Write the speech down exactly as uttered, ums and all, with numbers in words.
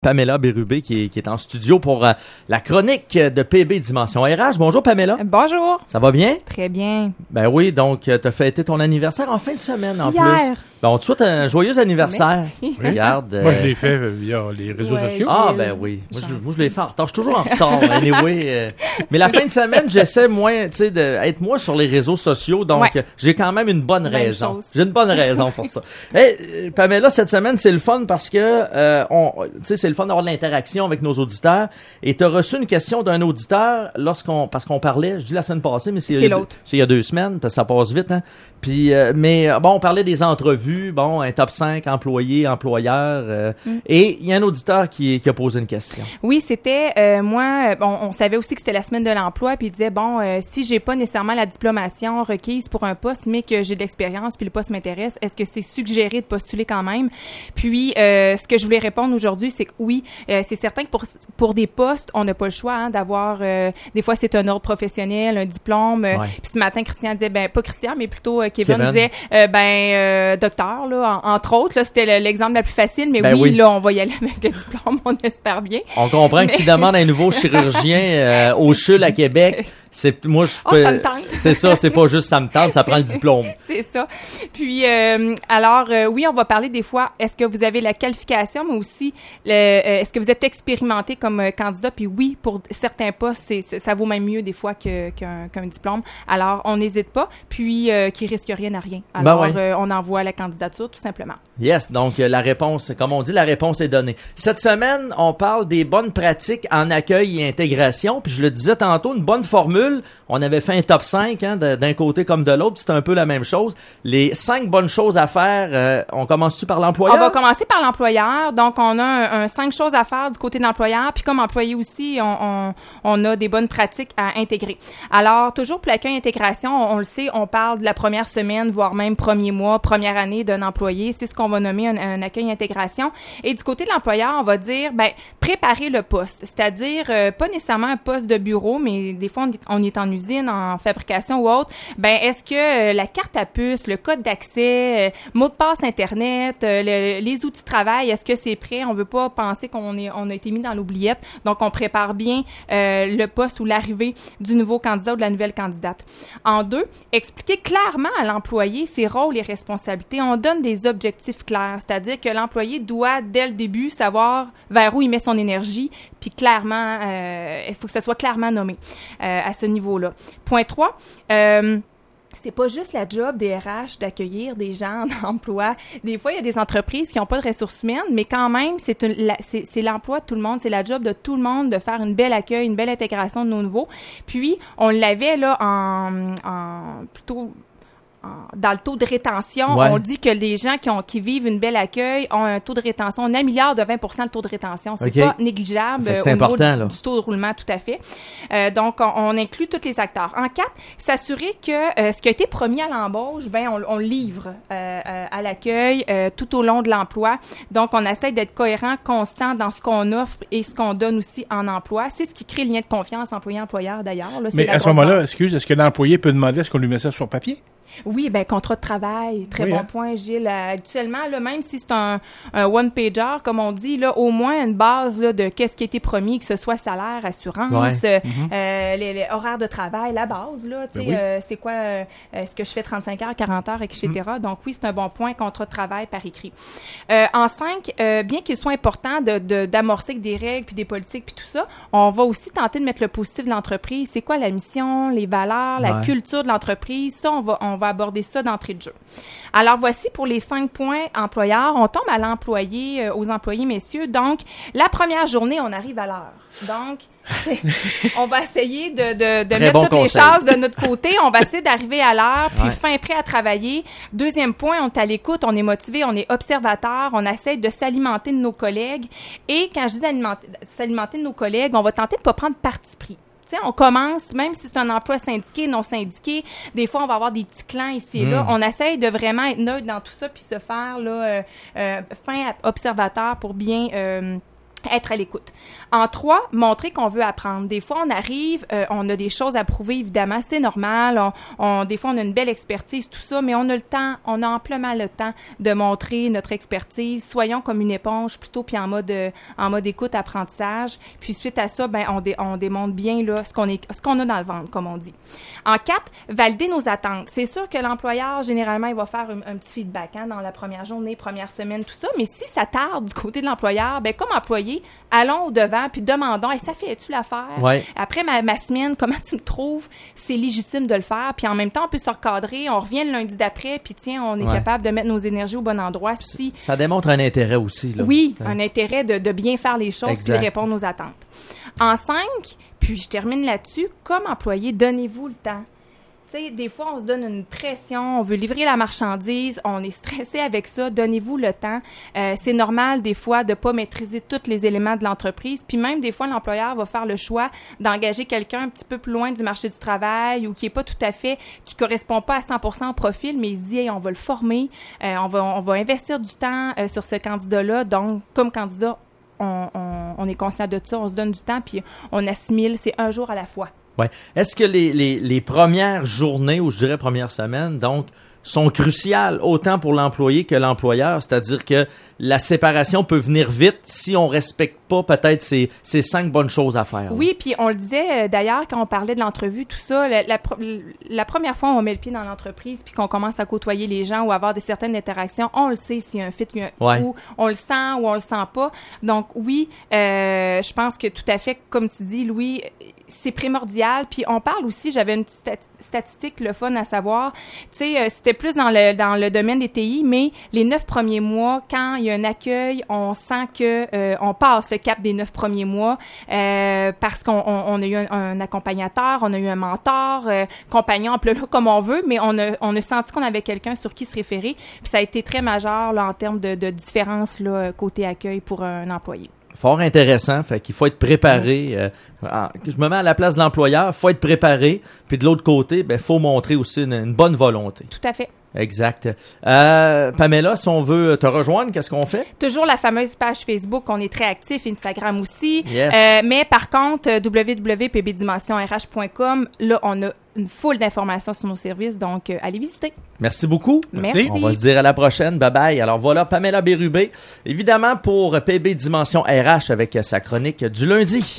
Pamela Bérubé qui est, qui est en studio pour euh, la chronique de P B Dimension R H. Bonjour Pamela. Bonjour. Ça va bien? Très bien. Ben oui, donc euh, t'as fêté ton anniversaire en fin de semaine en Hier. plus. Ben on te souhaite un joyeux anniversaire. Merci. Regarde. euh, Moi, je l'ai fait via les réseaux Ouais, sociaux. Ah Gilles. ben oui. Moi je, Gentil. moi, je l'ai fait en retard. Je suis toujours en retard. Anyway. euh, Mais la fin de semaine, j'essaie moins, tu sais, d'être moi sur les réseaux sociaux. Donc Ouais. euh, j'ai quand même une bonne Même raison. chose. J'ai une bonne raison pour ça. Hey, euh, Pamela, cette semaine, c'est le fun parce que euh, on, tu sais, c'est le fun d'avoir de l'interaction avec nos auditeurs. Et tu as reçu une question d'un auditeur lorsqu'on, parce qu'on parlait, je dis la semaine passée, mais c'est, C'est l'autre. c'est il y a deux semaines, parce que ça passe vite, hein. Puis, euh, mais euh, bon, on parlait des entrevues, bon, un top cinq employés, employeurs, euh, Mm. et il y a un auditeur qui, qui a posé une question. Oui, c'était euh, moi. Bon, on savait aussi que c'était la semaine de l'emploi, puis il disait bon, euh, si j'ai pas nécessairement la diplomation requise pour un poste, mais que j'ai de l'expérience, puis le poste m'intéresse, est-ce que c'est suggéré de postuler quand même? Puis, euh, ce que je voulais répondre aujourd'hui, c'est que oui, euh, c'est certain que pour pour des postes, on n'a pas le choix hein, d'avoir. Euh, des fois, c'est un ordre professionnel, un diplôme. euh, Ouais. Puis ce matin, Christian disait ben pas Christian, mais plutôt euh, Kevin, Kevin. disait euh, ben euh, docteur là, en- entre autres. Là, c'était le- l'exemple la plus facile, mais Ben oui, oui. là, on va y aller avec le diplôme, on espère bien. On comprend que s'il demande un nouveau chirurgien euh, au C H U L à Québec, c'est moi je Oh, peux- ça me tente. c'est ça, c'est pas juste ça me tente, ça prend le diplôme. C'est ça. Puis, euh, alors, euh, oui, on va parler des fois, est-ce que vous avez la qualification, mais aussi, le, euh, est-ce que vous êtes expérimenté comme euh, candidat? Puis oui, pour certains postes, c'est, c'est- ça vaut même mieux des fois que, qu'un, qu'un diplôme. Alors, on n'hésite pas, puis euh, qui risque rien à rien. Alors, Ben ouais. euh, on envoie la candidature, tout simplement. Yes, donc euh, la réponse, comme on dit, la réponse est donnée. Cette semaine, on parle des bonnes pratiques en accueil et intégration. Puis je le disais tantôt, une bonne formule. On avait fait un top cinq hein, de- d'un côté comme de l'autre. C'était un peu la même chose. Les cinq bonnes choses à faire, euh, on commence-tu par l'employeur? On va commencer par l'employeur. Donc, on a un, un cinq choses à faire du côté de l'employeur. Puis comme employé aussi, on, on, on a des bonnes pratiques à intégrer. Alors, toujours pour l'accueil et intégration, on, on le sait, on parle de la première semaine, voire même premier mois, première année d'un employé. C'est ce qu'on va nommer un, un accueil et intégration. Et du côté de l'employeur, on va dire, ben, préparer le poste. C'est-à-dire, euh, pas nécessairement un poste de bureau, mais des fois, on est, on est en usine, en fabrication ou autre. Ben, est-ce que euh, la carte à puce, le code d'accès, euh, mot de passe Internet, euh, le- les outils de travail, est-ce que c'est prêt? On veut pas penser qu'on est, on a été mis dans l'oubliette. Donc, on prépare bien euh, le poste ou l'arrivée du nouveau candidat ou de la nouvelle candidate. En deux, expliquer clairement à l'employé ses rôles et responsabilités. On donne des objectifs clairs, c'est-à-dire que l'employé doit, dès le début, savoir vers où il met son énergie, puis clairement, euh, il faut que ça soit clairement nommé euh, à ce niveau-là. Point trois, euh, c'est pas juste la job des R H d'accueillir des gens en emploi. Des fois, il y a des entreprises qui n'ont pas de ressources humaines, mais quand même, c'est, une, la, c'est, c'est l'emploi de tout le monde, c'est la job de tout le monde de faire une belle accueil, une belle intégration de nos nouveaux. Puis, on l'avait là en, en plutôt... en- dans le taux de rétention, Ouais. on dit que les gens qui ont qui vivent une belle accueil ont un taux de rétention, on améliore de vingt pour cent le taux de rétention. C'est OK. pas négligeable Fait que euh, c'est au niveau important, du, là. du taux de roulement, tout à fait. Euh, donc, on, on inclut tous les acteurs. En quatre, s'assurer que euh, ce qui a été promis à l'embauche, ben on, on le livre euh, euh, à l'accueil euh, tout au long de l'emploi. Donc, on essaie d'être cohérent, constant dans ce qu'on offre et ce qu'on donne aussi en emploi. C'est ce qui crée le lien de confiance employé-employeur, d'ailleurs. Là, c'est Mais la à ce grosse moment-là, base. excuse, est-ce que l'employé peut demander est-ce qu'on lui met ça sur papier? Oui, ben contrat de travail, très Oui, bon hein? point, Gilles. Euh, actuellement, là, même si c'est un, un one-pager, comme on dit, là, au moins une base là, de qu'est-ce qui a été promis, que ce soit salaire, assurance, Ouais. euh, euh, les, les horaires de travail, la base, là, tu sais, Ben oui. euh, c'est quoi, euh, est-ce que je fais trente-cinq heures, quarante heures, et cetera. Donc oui, c'est un bon point, contrat de travail par écrit. Euh, en cinq, euh, bien qu'il soit important de, de, d'amorcer des règles, puis des politiques, puis tout ça, on va aussi tenter de mettre le positif de l'entreprise. C'est quoi la mission, les valeurs, la Ouais. culture de l'entreprise? Ça, on va, on va aborder ça d'entrée de jeu. Alors, voici pour les cinq points employeurs. On tombe à l'employé, euh, aux employés, messieurs. Donc, la première journée, on arrive à l'heure. Donc, c'est- on va essayer de, de, de Très mettre bon toutes conseil. les chances de notre côté. On va essayer d'arriver à l'heure, puis Ouais. fin prêt à travailler. Deuxième point, on est à l'écoute, on est motivé, on est observateur, on essaie de s'alimenter de nos collègues. Et quand je dis alimenter, s'alimenter de nos collègues, on va tenter de pas prendre parti pris. Tu sais, on commence, même si c'est un emploi syndiqué, non syndiqué, des fois, on va avoir des petits clans ici et là. Mm. On essaye de vraiment être neutre dans tout ça puis se faire là, euh, euh, fin observateur pour bien... Euh, Être à l'écoute. En trois, montrer qu'on veut apprendre. Des fois, on arrive, euh, on a des choses à prouver, évidemment, c'est normal. On, on, des fois, on a une belle expertise, tout ça, mais on a le temps, on a amplement le temps de montrer notre expertise. Soyons comme une éponge, plutôt, puis en mode, euh, en mode écoute, apprentissage. Puis suite à ça, ben, on, dé, on démontre bien là ce qu'on est, ce qu'on a dans le ventre, comme on dit. En quatre, valider nos attentes. C'est sûr que l'employeur, généralement, il va faire un, un petit feedback hein, dans la première journée, première semaine, tout ça. Mais si ça tarde du côté de l'employeur, ben comme employé, allons au devant puis demandons hey, ça fait-tu l'affaire ouais. Après ma, ma semaine comment tu me trouves, c'est légitime de le faire puis en même temps on peut se recadrer, on revient le lundi d'après puis tiens on est ouais. capable de mettre nos énergies au bon endroit. Si ça démontre un intérêt aussi là. Oui, ouais. un intérêt de, de bien faire les choses puis de répondre aux attentes. En cinq, puis je termine là-dessus, comme employé, donnez-vous le temps. Tu sais, des fois, on se donne une pression, on veut livrer la marchandise, on est stressé avec ça, donnez-vous le temps. Euh, c'est normal, des fois, de pas maîtriser tous les éléments de l'entreprise. Puis même, des fois, l'employeur va faire le choix d'engager quelqu'un un petit peu plus loin du marché du travail ou qui est pas tout à fait, qui correspond pas à cent pour cent au profil, mais il se dit, hey, on va le former, euh, on va, on va investir du temps euh, sur ce candidat-là. Donc, comme candidat, on, on, on est conscient de ça, on se donne du temps, puis on assimile, c'est un jour à la fois. Ouais. Est-ce que les, les, les premières journées, ou je dirais premières semaines, donc, sont cruciales autant pour l'employé que l'employeur? C'est-à-dire que la séparation peut venir vite si on respecte pas peut-être ces, ces cinq bonnes choses à faire. Oui, puis on le disait euh, d'ailleurs quand on parlait de l'entrevue, tout ça, la, la, la première fois où on met le pied dans l'entreprise puis qu'on commence à côtoyer les gens ou avoir des certaines interactions, on le sait s'il y a un fit ouais. ou on le sent ou on le sent pas. Donc oui, euh, je pense que tout à fait, comme tu dis, Louis, c'est primordial. Puis on parle aussi, j'avais une petite statistique, le fun à savoir, tu sais, euh, c'était plus dans le dans le domaine des T I, mais les neuf premiers mois, quand il y a un accueil, on sent que euh, on passe le cap des neuf premiers mois euh, parce qu'on on, on a eu un, un accompagnateur, on a eu un mentor, euh, compagnon, appelez-le comme on veut, mais on a on a senti qu'on avait quelqu'un sur qui se référer. Puis ça a été très majeur là en termes de, de différence là côté accueil pour un employé. Fort intéressant, fait qu'il faut être préparé. Euh, en, je me mets à la place de l'employeur, faut être préparé. Puis de l'autre côté, ben faut montrer aussi une, une bonne volonté. Tout à fait. Exact. Euh, Pamela, si on veut te rejoindre, qu'est-ce qu'on fait? Toujours la fameuse page Facebook, on est très actif, Instagram aussi. Yes. Euh, mais par contre, w w w point p b dimension r h point com, là, on a une foule d'informations sur nos services, donc euh, allez visiter. Merci beaucoup. Merci. On va se dire à la prochaine. Bye bye. Alors voilà, Pamela Bérubé, évidemment pour P B Dimension R H avec sa chronique du lundi.